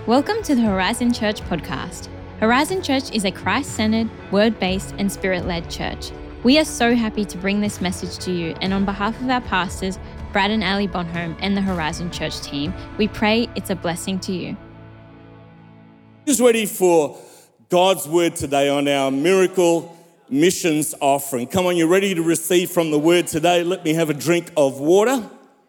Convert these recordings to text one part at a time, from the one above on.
Welcome to the Horizon Church podcast. Horizon Church is a Christ-centered, word-based and spirit-led church. We are so happy to bring this message to you, and on behalf of our pastors, Brad and Ali Bonholm and the Horizon Church team, we pray it's a blessing to you. Who's ready for God's word today on our miracle missions offering? Come on, you're ready to receive from the word today. Let me have a drink of water.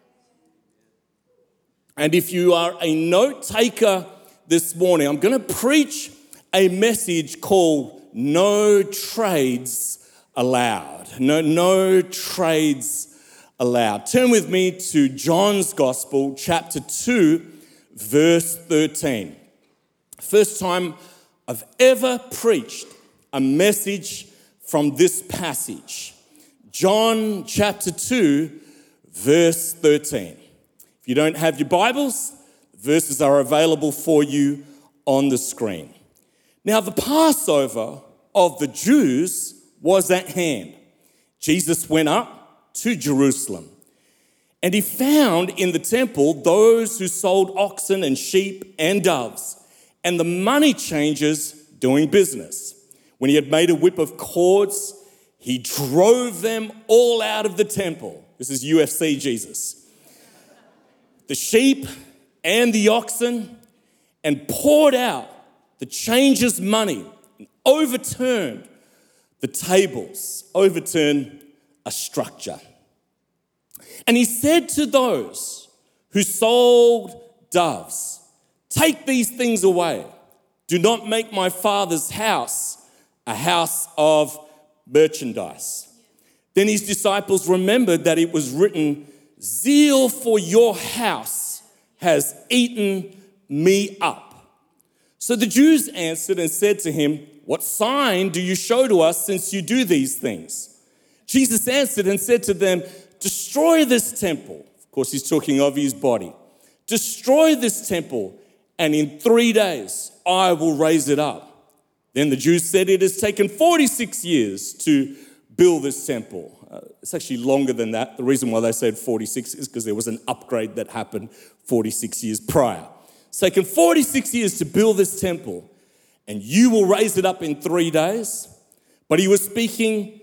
And if you are a note taker this morning, I'm going to preach a message called No Trades Allowed. No trades allowed. Turn with me to John's Gospel, chapter 2, verse 13. First time I've ever preached a message from this passage. John chapter 2, verse 13. If you don't have your Bibles, verses are available for you on the screen. Now, the Passover of the Jews was at hand. Jesus went up to Jerusalem, and he found in the temple those who sold oxen and sheep and doves, and the money changers doing business. When he had made a whip of cords, he drove them all out of the temple. This is UFC Jesus. The sheep and the oxen, and poured out the changers' money, and overturned the tables, overturned a structure. And he said to those who sold doves, "Take these things away. Do not make my Father's house a house of merchandise." Then his disciples remembered that it was written, "Zeal for your house has eaten me up." So the Jews answered and said to him, "What sign do you show to us since you do these things?" Jesus answered and said to them, "Destroy this temple." Of course, he's talking of his body. "Destroy this temple, and in 3 days I will raise it up." Then the Jews said, "It has taken 46 years to build this temple." It's actually longer than that. The reason why they said 46 is because there was an upgrade that happened 46 years prior. It's taken 46 years to build this temple, and you will raise it up in 3 days. But he was speaking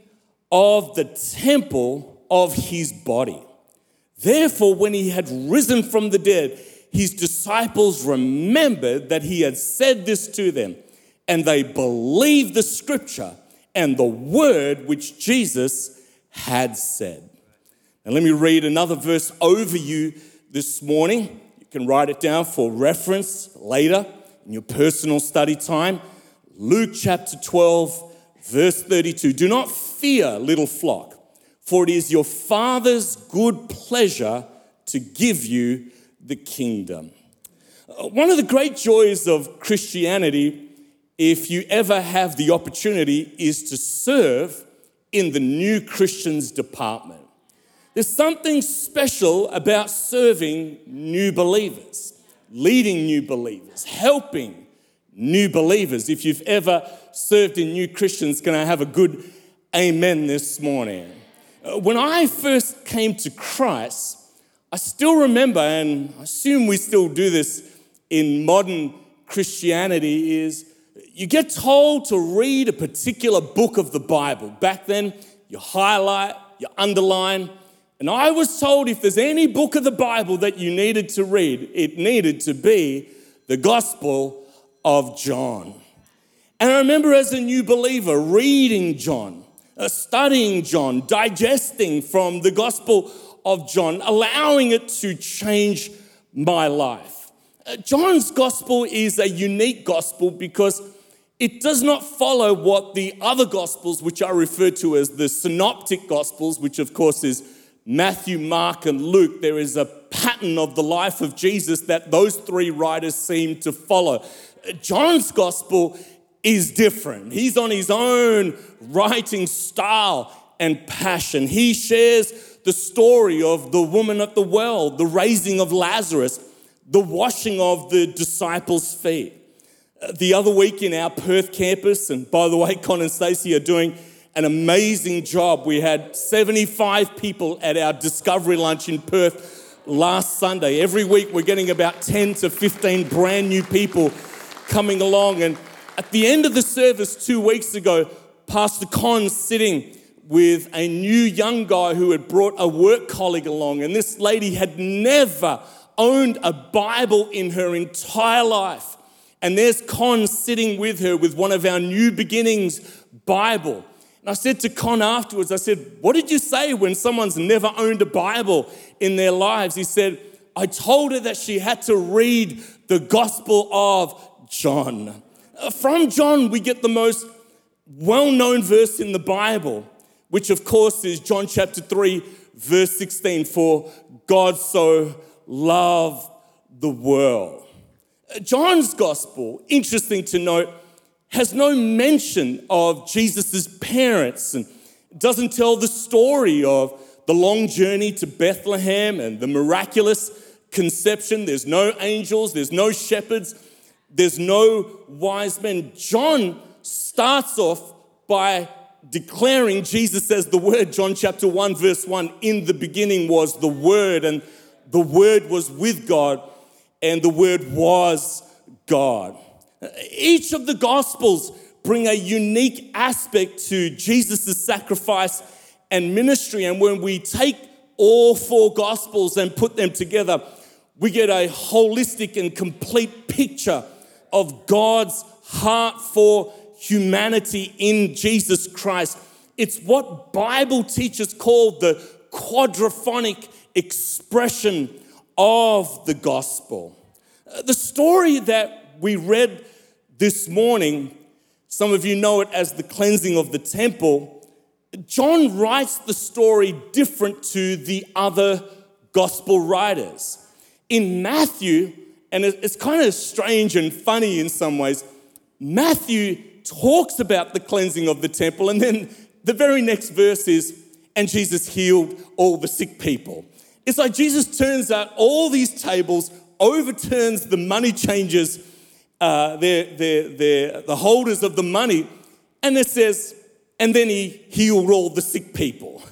of the temple of his body. Therefore, when he had risen from the dead, his disciples remembered that he had said this to them, and they believed the scripture and the word which Jesus had said. Now let me read another verse over you this morning. You can write it down for reference later in your personal study time. Luke chapter 12, verse 32. "Do not fear, little flock, for it is your Father's good pleasure to give you the kingdom." One of the great joys of Christianity, if you ever have the opportunity, is to serve in the new Christians department. There's something special about serving new believers, leading new believers, helping new believers. If you've ever served in new Christians, can I have a good amen this morning? When I first came to Christ, I still remember, and I assume we still do this in modern Christianity, is you get told to read a particular book of the Bible. Back then, you highlight, you underline. And I was told if there's any book of the Bible that you needed to read, it needed to be the Gospel of John. And I remember as a new believer reading John, studying John, digesting from the Gospel of John, allowing it to change my life. John's Gospel is a unique gospel because it does not follow what the other Gospels, which are referred to as the synoptic Gospels, which of course is Matthew, Mark, and Luke. There is a pattern of the life of Jesus that those three writers seem to follow. John's Gospel is different. He's on his own writing style and passion. He shares the story of the woman at the well, the raising of Lazarus, the washing of the disciples' feet. The other week in our Perth campus, and by the way, Con and Stacey are doing an amazing job. We had 75 people at our Discovery Lunch in Perth last Sunday. Every week we're getting about 10 to 15 brand new people coming along. And at the end of the service 2 weeks ago, Pastor Con's sitting with a new young guy who had brought a work colleague along. And this lady had never owned a Bible in her entire life. And there's Con sitting with her with one of our New Beginnings Bible. And I said to Con afterwards, I said, what did you say when someone's never owned a Bible in their lives? He said, I told her that she had to read the Gospel of John. From John, we get the most well-known verse in the Bible, which of course is John chapter 3, verse 16, for God so loved the world. John's Gospel, interesting to note, has no mention of Jesus' parents and doesn't tell the story of the long journey to Bethlehem and the miraculous conception. There's no angels, there's no shepherds, there's no wise men. John starts off by declaring Jesus as the Word. John chapter 1, verse 1, in the beginning was the Word, and the Word was with God, and the Word was God. Each of the Gospels bring a unique aspect to Jesus' sacrifice and ministry. And when we take all 4 Gospels and put them together, we get a holistic and complete picture of God's heart for humanity in Jesus Christ. It's what Bible teachers call the quadraphonic expression of the gospel. The story that we read this morning, some of you know it as the cleansing of the temple. John writes the story different to the other gospel writers. In Matthew, and it's kind of strange and funny in some ways, Matthew talks about the cleansing of the temple, and then the very next verse is, and Jesus healed all the sick people. It's like Jesus turns out all these tables, overturns the money changers, the holders of the money, and it says, and then he healed all the sick people.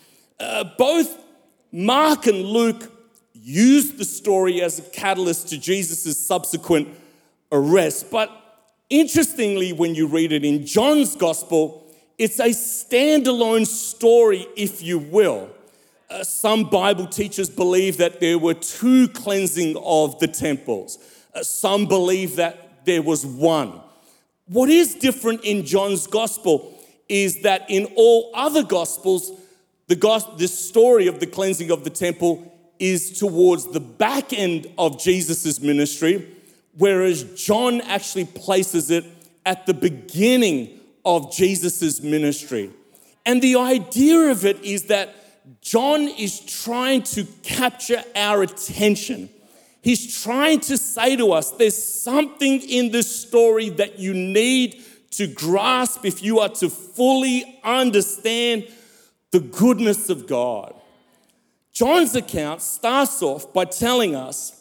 Both Mark and Luke used the story as a catalyst to Jesus' subsequent arrest. But interestingly, when you read it in John's gospel, it's a standalone story, if you will. Some Bible teachers believe that there were 2 cleansing of the temples. Some believe that there was 1. What is different in John's gospel is that in all other gospels, the story of the cleansing of the temple is towards the back end of Jesus' ministry, whereas John actually places it at the beginning of Jesus' ministry. And the idea of it is that John is trying to capture our attention. He's trying to say to us, there's something in this story that you need to grasp if you are to fully understand the goodness of God. John's account starts off by telling us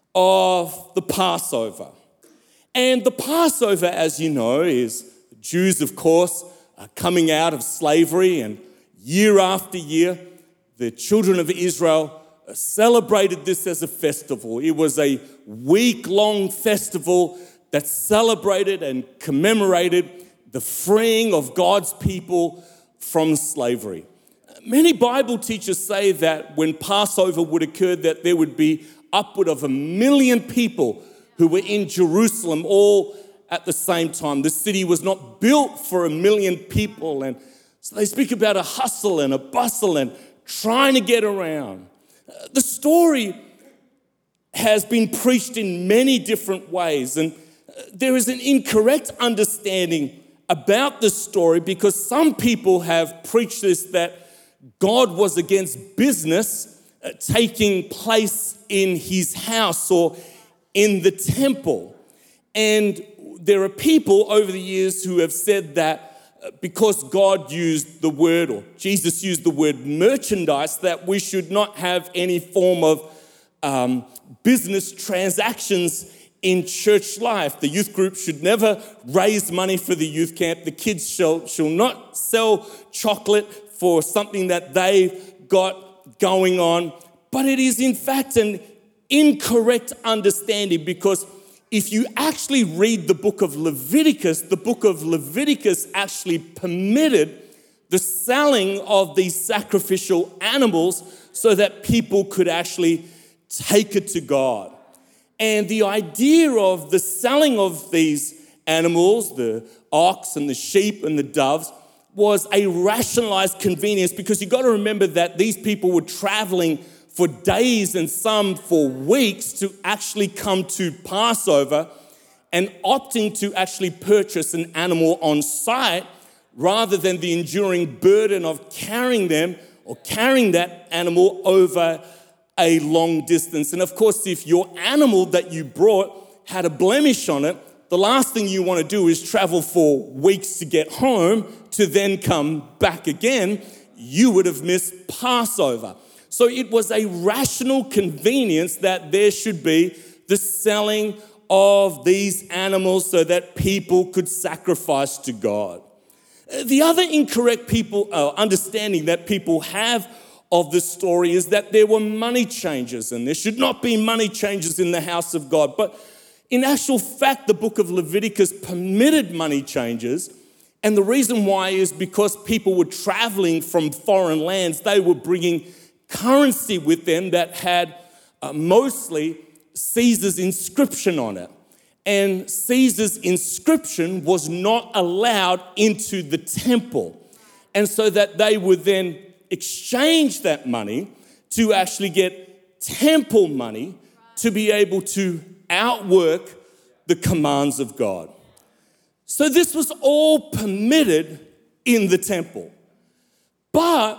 of the Passover. And the Passover, as you know, is the Jews, of course, are coming out of slavery, and year after year, the children of Israel celebrated this as a festival. It was a week-long festival that celebrated and commemorated the freeing of God's people from slavery. Many Bible teachers say that when Passover would occur, that there would be upward of 1 million people who were in Jerusalem all at the same time. The city was not built for 1 million people, and so they speak about a hustle and a bustle and trying to get around. The story has been preached in many different ways, and there is an incorrect understanding about this story because some people have preached this, that God was against business taking place in his house or in the temple. And there are people over the years who have said that because God used the word, or Jesus used the word merchandise, that we should not have any form of business transactions in church life. The youth group should never raise money for the youth camp. The kids shall not sell chocolate for something that they've got going on. but it is in fact an incorrect understanding, because if you actually read the book of Leviticus actually permitted the selling of these sacrificial animals so that people could actually take it to God. And the idea of the selling of these animals, the ox and the sheep and the doves, was a rationalized convenience, because you've got to remember that these people were traveling for days and some for weeks to actually come to Passover, and opting to actually purchase an animal on site rather than the enduring burden of carrying them or carrying that animal over a long distance. And of course, if your animal that you brought had a blemish on it, the last thing you want to do is travel for weeks to get home to then come back again. You would have missed Passover. So it was a rational convenience that there should be the selling of these animals so that people could sacrifice to God. The other incorrect understanding that people have of this story is that there were money changers, and there should not be money changers in the house of God. But in actual fact, the book of Leviticus permitted money changers, and the reason why is because people were traveling from foreign lands. They were bringing currency with them that had mostly Caesar's inscription on it. And Caesar's inscription was not allowed into the temple. And so that they would then exchange that money to actually get temple money to be able to outwork the commands of God. So this was all permitted in the temple. But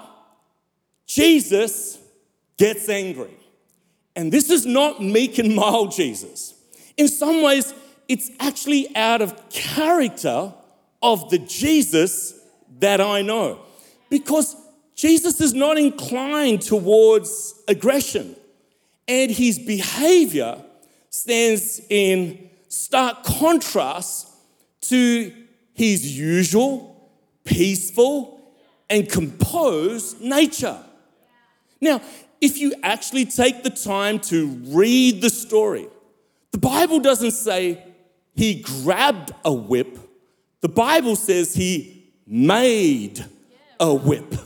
Jesus gets angry. And this is not meek and mild Jesus. In some ways, it's actually out of character of the Jesus that I know. Because Jesus is not inclined towards aggression. And his behavior stands in stark contrast to his usual, peaceful, and composed nature. Now, if you actually take the time to read the story, the Bible doesn't say he grabbed a whip. The Bible says he made a whip.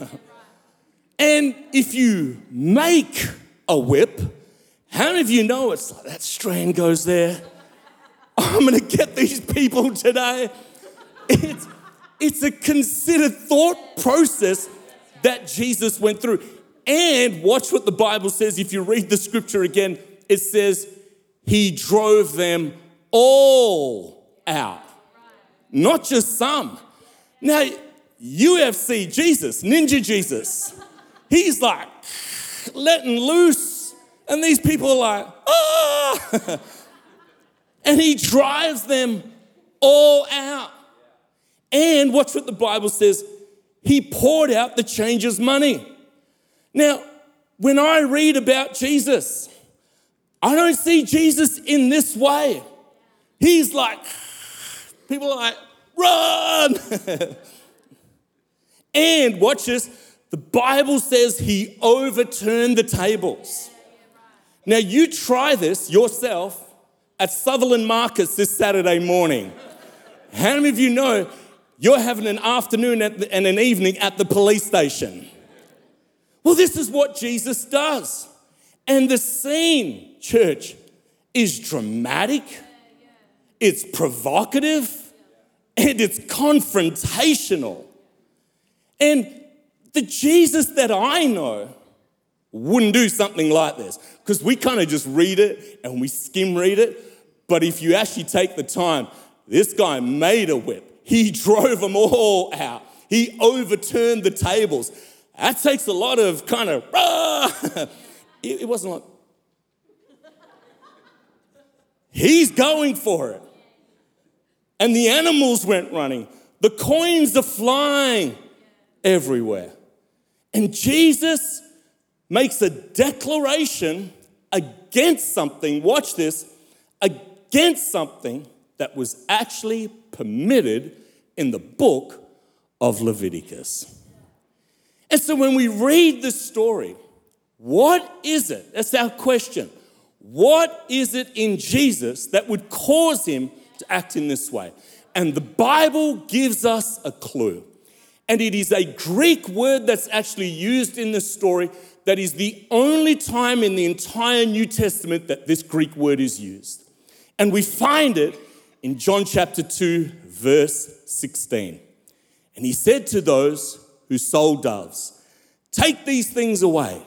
And if you make a whip, how many of you know it's like that strand goes there? I'm going to get these people today. It's a considered thought process that Jesus went through. And watch what the Bible says. If you read the scripture again, it says he drove them all out, not just some. Now, UFC Jesus, Ninja Jesus, he's like letting loose, and these people are like, ah! And he drives them all out. And watch what the Bible says. He poured out the changers' money. Now, when I read about Jesus, I don't see Jesus in this way. He's like, people are like, run! And watch this, the Bible says he overturned the tables. Now, you try this yourself at Sutherland Markets this Saturday morning. How many of you know you're having an afternoon and an evening at the police station? Well, this is what Jesus does. And the scene, church, is dramatic, it's provocative, and it's confrontational. And the Jesus that I know wouldn't do something like this, because we kind of just read it and we skim read it. But if you actually take the time, this guy made a whip. He drove them all out. He overturned the tables. That takes a lot of kind of, it wasn't like, he's going for it. And the animals went running. The coins are flying everywhere. And Jesus makes a declaration against something, watch this, against something that was actually permitted in the book of Leviticus. And so when we read this story, What is it? That's our question. What is it in Jesus that would cause him to act in this way? And the Bible gives us a clue. And it is a Greek word that's actually used in this story that is the only time in the entire New Testament that this Greek word is used. And we find it in John chapter 2, verse 16. And he said to those who sold doves, "Take these things away.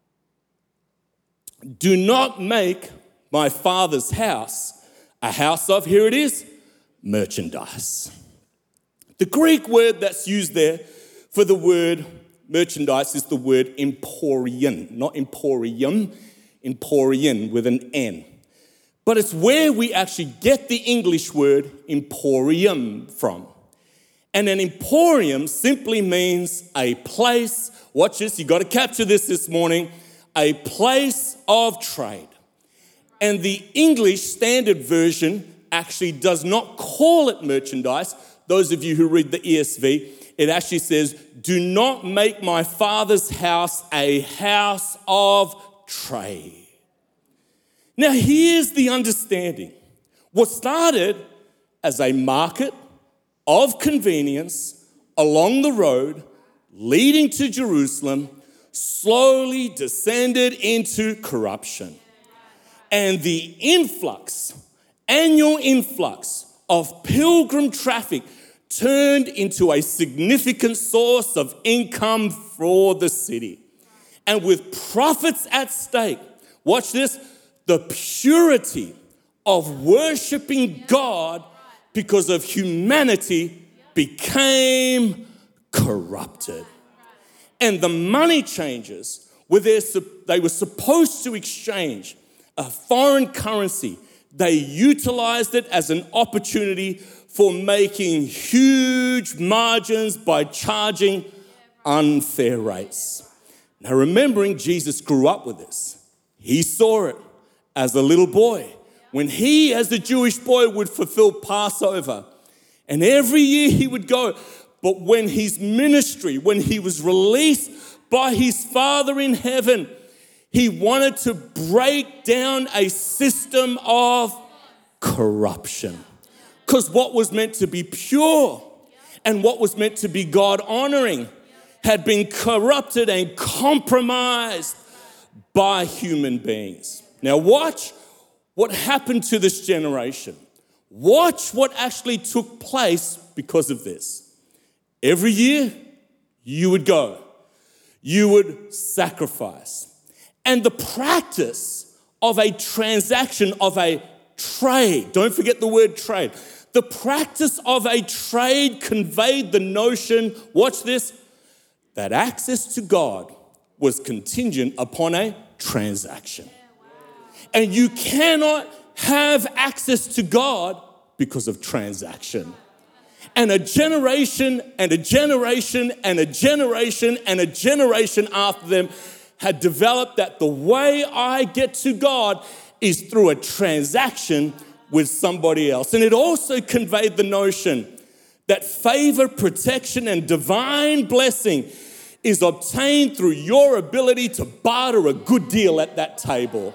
Do not make my Father's house a house of," here it is, "merchandise." The Greek word that's used there for the word merchandise is the word emporion, not emporium, emporion with an N. But it's where we actually get the English word emporium from. And an emporium simply means a place, watch this, you got to capture this morning, a place of trade. And the English Standard Version actually does not call it merchandise. Those of you who read the ESV, it actually says, "Do not make my Father's house a house of trade." Now here's the understanding. What started as a market of convenience along the road leading to Jerusalem slowly descended into corruption. And the annual influx of pilgrim traffic turned into a significant source of income for the city. And with profits at stake, watch this, the purity of worshiping God because of humanity became corrupted. And the money changers, they were supposed to exchange a foreign currency. They utilized it as an opportunity for making huge margins by charging unfair rates. Now, remembering Jesus grew up with this. He saw it as a little boy when he, as a Jewish boy, would fulfill Passover. And every year he would go. But when his ministry, when he was released by his Father in heaven, he wanted to break down a system of corruption. Because what was meant to be pure and what was meant to be God-honoring had been corrupted and compromised by human beings. Now watch what happened to this generation. Watch what actually took place because of this. Every year, you would go. You would sacrifice. And the practice of a transaction, of a trade, don't forget the word trade. The practice of a trade conveyed the notion, watch this, that access to God was contingent upon a transaction. And you cannot have access to God because of transaction. And a generation and a generation and a generation and a generation after them had developed that the way I get to God is through a transaction with somebody else. And it also conveyed the notion that favor, protection, and divine blessing is obtained through your ability to barter a good deal at that table.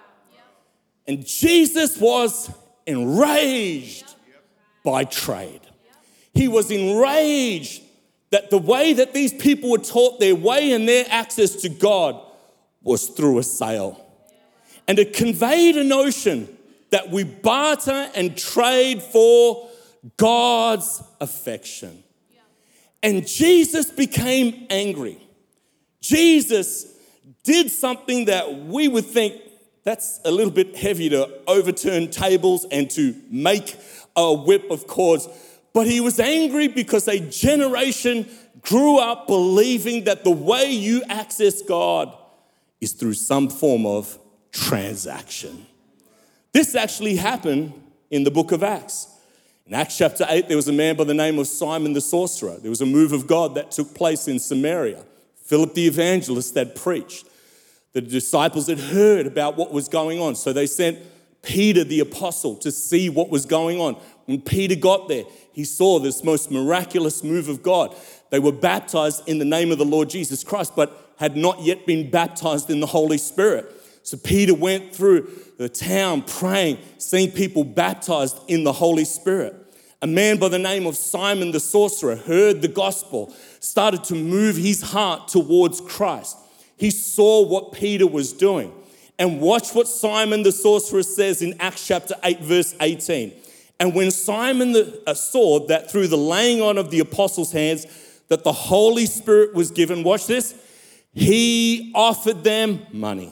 And Jesus was enraged by trade. He was enraged that the way that these people were taught their way and their access to God was through a sale. And it conveyed a notion that we barter and trade for God's affection. And Jesus became angry. Jesus did something that we would think that's a little bit heavy to overturn tables and to make a whip of cords. But he was angry because a generation grew up believing that the way you access God is through some form of transaction. This actually happened in the book of Acts. In Acts chapter 8, there was a man by the name of Simon the sorcerer. There was a move of God that took place in Samaria. Philip the evangelist had preached. The disciples had heard about what was going on. So they sent Peter the apostle to see what was going on. When Peter got there, he saw this most miraculous move of God. They were baptized in the name of the Lord Jesus Christ. But had not yet been baptized in the Holy Spirit. So Peter went through the town praying, seeing people baptized in the Holy Spirit. A man by the name of Simon the sorcerer heard the gospel, started to move his heart towards Christ. He saw what Peter was doing. And watch what Simon the sorcerer says in Acts chapter 8, verse 18. And when Simon saw that through the laying on of the apostles' hands, that the Holy Spirit was given, watch this, he offered them money.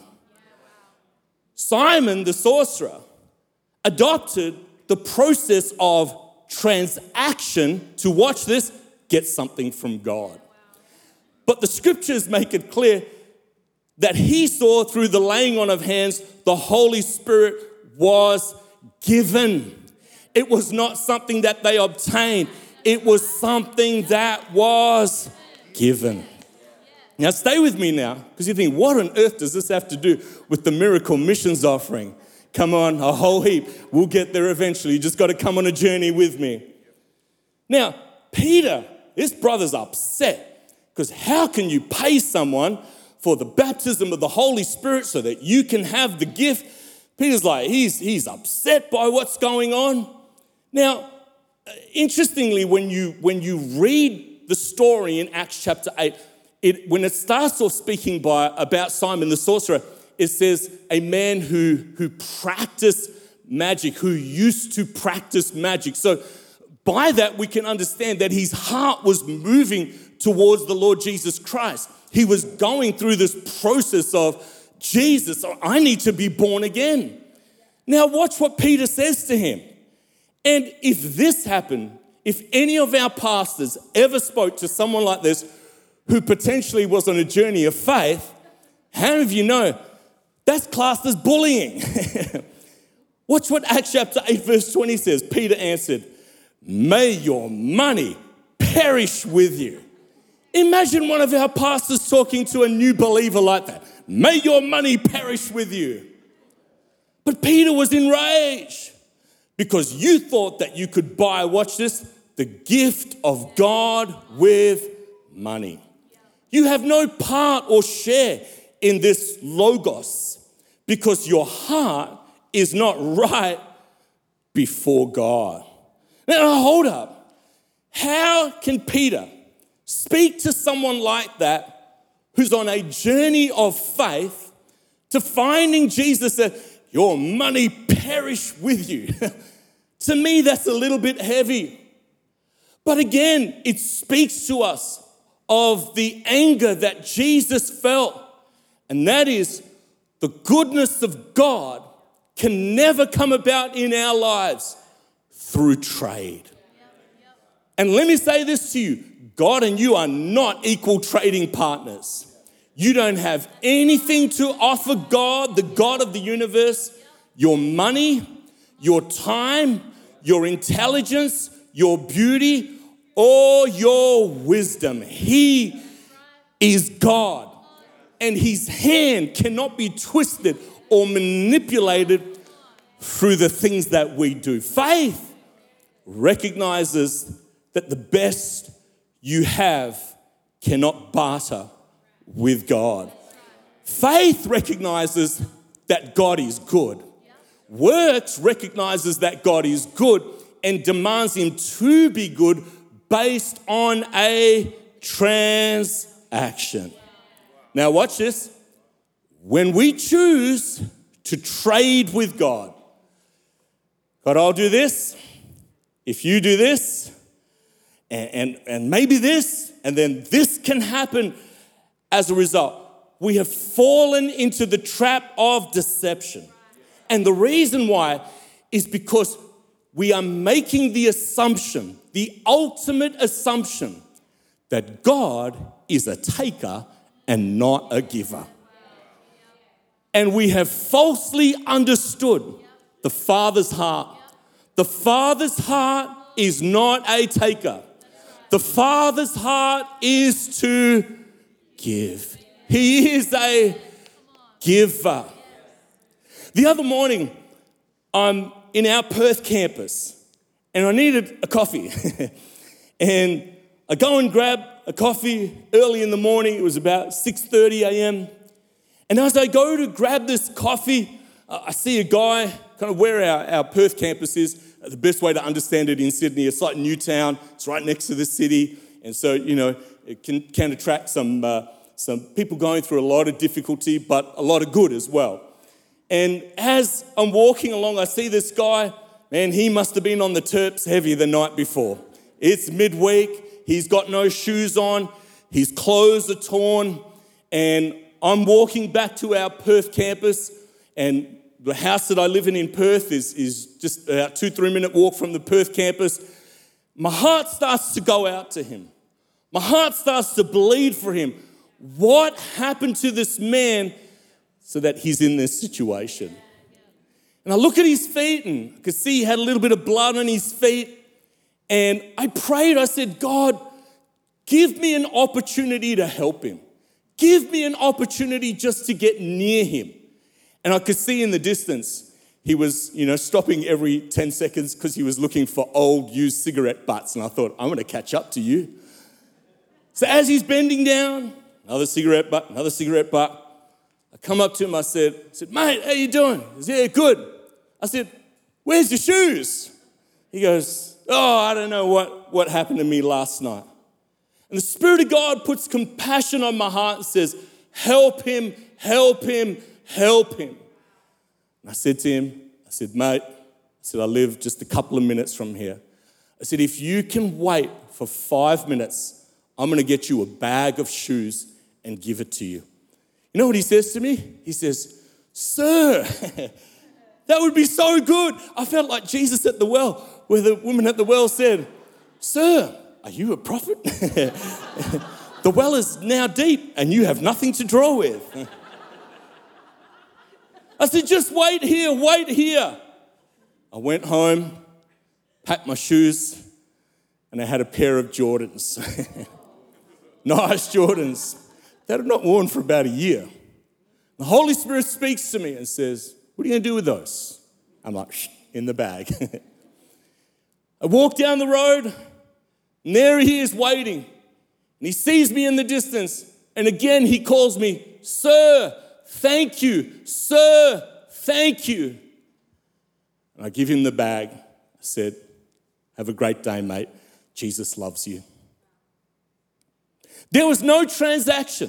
Simon the sorcerer adopted the process of transaction to, watch this, get something from God. But the scriptures make it clear that he saw through the laying on of hands, the Holy Spirit was given. It was not something that they obtained. It was something that was given. Now stay with me now, because you think, what on earth does this have to do with the miracle missions offering? Come on, a whole heap. We'll get there eventually. You just got to come on a journey with me. Now, Peter, this brother's upset, because how can you pay someone for the baptism of the Holy Spirit so that you can have the gift? Peter's like, he's upset by what's going on. Now, interestingly, when you read the story in Acts chapter 8, when it starts off speaking about Simon the sorcerer, it says a man who practiced magic, who used to practice magic. So by that, we can understand that his heart was moving towards the Lord Jesus Christ. He was going through this process of, Jesus, I need to be born again. Now watch what Peter says to him. And if this happened, if any of our pastors ever spoke to someone like this who potentially was on a journey of faith, how many of you know that's classed as bullying? Watch what Acts chapter 8 verse 20 says. Peter answered, may your money perish with you. Imagine one of our pastors talking to a new believer like that. May your money perish with you. But Peter was enraged because you thought that you could buy, watch this, the gift of God with money. You have no part or share in this logos because your heart is not right before God. Now, hold up. How can Peter speak to someone like that who's on a journey of faith to finding Jesus that your money perish with you? To me, that's a little bit heavy. But again, it speaks to us of the anger that Jesus felt. And that is the goodness of God can never come about in our lives through trade. And let me say this to you. God and you are not equal trading partners. You don't have anything to offer God, the God of the universe, your money, your time, your intelligence, your beauty, or your wisdom. He is God, and his hand cannot be twisted or manipulated through the things that we do. Faith recognizes that the best you have cannot barter with God. Faith recognizes that God is good. Works recognizes that God is good and demands him to be good based on a transaction. Now watch this. When we choose to trade with God, I'll do this, if you do this, and maybe this, and then this can happen as a result. We have fallen into the trap of deception. And the reason why is because we are making the assumption, the ultimate assumption, that God is a taker and not a giver. And we have falsely understood the Father's heart. The Father's heart is not a taker. The Father's heart is to give. He is a giver. The other morning, I'm in our Perth campus and I needed a coffee. And I go and grab a coffee early in the morning. It was about 6:30 a.m. And as I go to grab this coffee, I see a guy kind of where our Perth campus is. The best way to understand it in Sydney, it's like Newtown. It's right next to the city. And so, it can attract some people going through a lot of difficulty, but a lot of good as well. And as I'm walking along, I see this guy. Man, he must have been on the Terps heavy the night before. It's midweek. He's got no shoes on. His clothes are torn. And I'm walking back to our Perth campus, and the house that I live in Perth is just about 2-3 minute walk from the Perth campus. My heart starts to go out to him. My heart starts to bleed for him. What happened to this man so that he's in this situation? And I look at his feet, and I could see he had a little bit of blood on his feet. And I prayed, I said, God, give me an opportunity to help him. Give me an opportunity just to get near him. And I could see in the distance, he was, stopping every 10 seconds because he was looking for old used cigarette butts. And I thought, I'm going to catch up to you. So as he's bending down, another cigarette butt. I come up to him, I said, mate, how you doing? He said, yeah, good. I said, where's your shoes? He goes, I don't know what happened to me last night. And the Spirit of God puts compassion on my heart and says, help him, help him, help him. And I said to him, mate, I live just a couple of minutes from here. I said, if you can wait for 5 minutes, I'm going to get you a bag of shoes and give it to you. You know what he says to me? He says, sir, that would be so good. I felt like Jesus at the well, where the woman at the well said, sir, are you a prophet? The well is now deep and you have nothing to draw with. I said, just wait here. I went home, packed my shoes, and I had a pair of Jordans. Nice Jordans that I've not worn for about a year. The Holy Spirit speaks to me and says, what are you going to do with those? I'm like, in the bag. I walk down the road, and there he is waiting. And he sees me in the distance. And again, he calls me, sir, thank you. Sir, thank you. And I give him the bag. I said, have a great day, mate. Jesus loves you. There was no transaction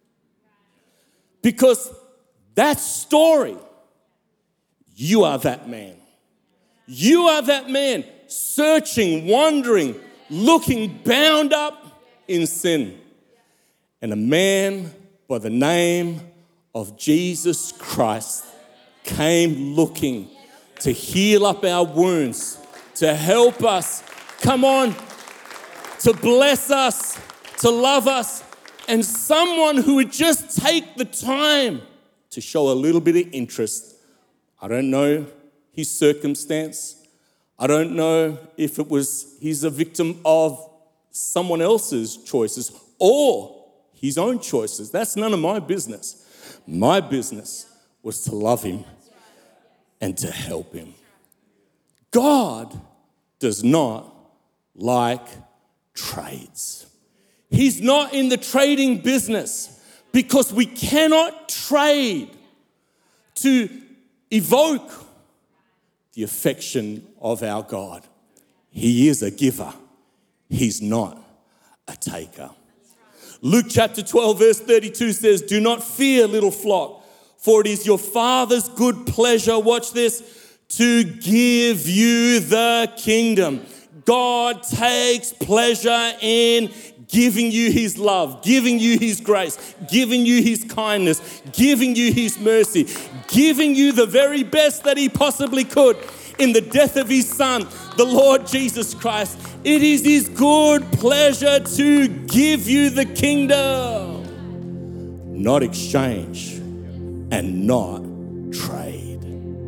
because that story, you are that man. You are that man searching, wandering, looking, bound up in sin. And a man by the name of Jesus Christ came looking to heal up our wounds, to help us, come on, to bless us, to love us, and someone who would just take the time to show a little bit of interest. I don't know his circumstance. I don't know if he's a victim of someone else's choices or his own choices. That's none of my business. My business was to love him and to help him. God does not like trades. He's not in the trading business because we cannot trade to evoke the affection of our God. He is a giver. He's not a taker. Luke chapter 12 verse 32 says, do not fear, little flock, for it is your Father's good pleasure, watch this, to give you the kingdom. God takes pleasure in giving you his love, giving you his grace, giving you his kindness, giving you his mercy, giving you the very best that he possibly could in the death of his Son, the Lord Jesus Christ. It is his good pleasure to give you the kingdom, not exchange and not trade.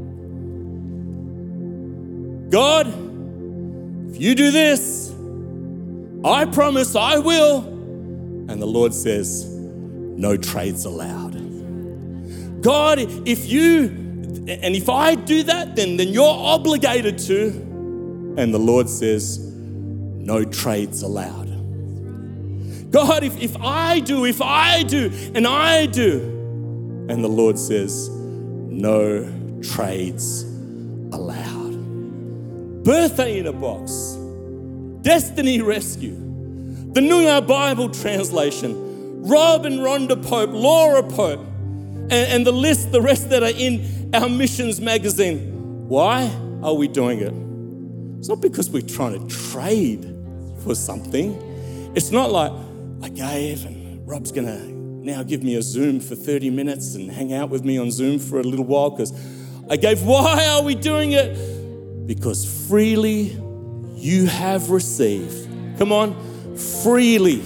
God, if you do this, I promise I will. And the Lord says, no trades allowed. God, if I do that, then you're obligated to. And the Lord says, no trades allowed. God, if I do, and I do. And the Lord says, no trades allowed. Birthday in a Box, Destiny Rescue, the Noongar Bible Translation, Rob and Rhonda Pope, Laura Pope, and the rest that are in our missions magazine. Why are we doing it? It's not because we're trying to trade for something. It's not like I gave and Rob's going to now give me a Zoom for 30 minutes and hang out with me on Zoom for a little while because I gave. Why are we doing it? Because freely you have received. Come on, freely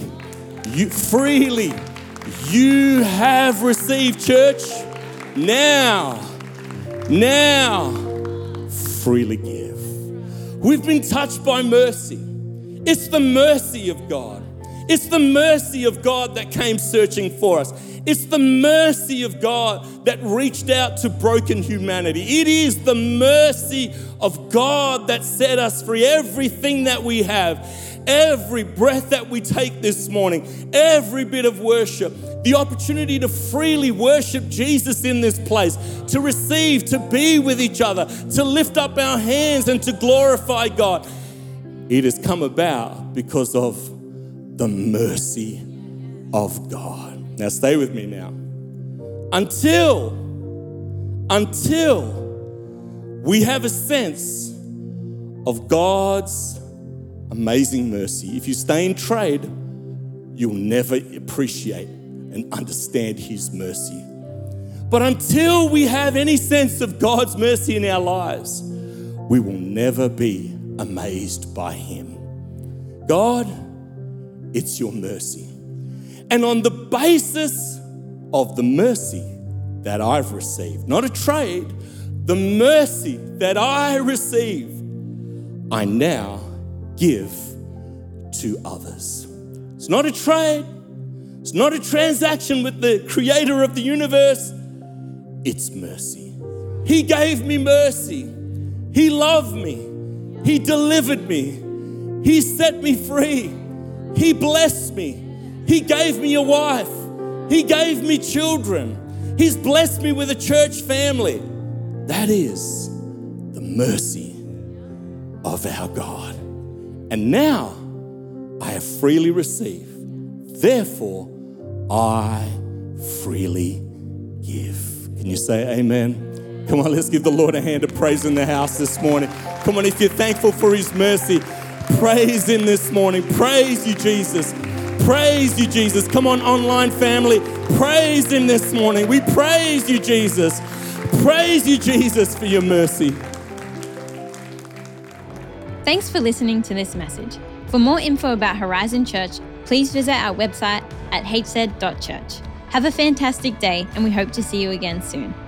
you have received, church. Now, freely give. We've been touched by mercy. It's the mercy of God. It's the mercy of God that came searching for us. It's the mercy of God that reached out to broken humanity. It is the mercy of God that set us free. Everything that we have, every breath that we take this morning, every bit of worship, the opportunity to freely worship Jesus in this place, to receive, to be with each other, to lift up our hands and to glorify God. It has come about because of the mercy of God. Now stay with me now. Until we have a sense of God's amazing mercy. If you stay in trade, you'll never appreciate and understand His mercy. But until we have any sense of God's mercy in our lives, we will never be amazed by Him. God, it's your mercy. And on the basis of the mercy that I've received, not a trade, the mercy that I receive, I now give to others. It's not a trade. It's not a transaction with the creator of the universe. It's mercy. He gave me mercy. He loved me. He delivered me. He set me free. He blessed me. He gave me a wife. He gave me children. He's blessed me with a church family. That is the mercy of our God. And now I have freely received. Therefore, I freely give. Can you say amen? Come on, let's give the Lord a hand of praise in the house this morning. Come on, if you're thankful for His mercy, praise Him this morning. Praise you, Jesus. Praise you, Jesus. Come on, online family, praise Him this morning. We praise you, Jesus. Praise you, Jesus, for your mercy. Thanks for listening to this message. For more info about Horizon Church, please visit our website at hz.church. Have a fantastic day, and we hope to see you again soon.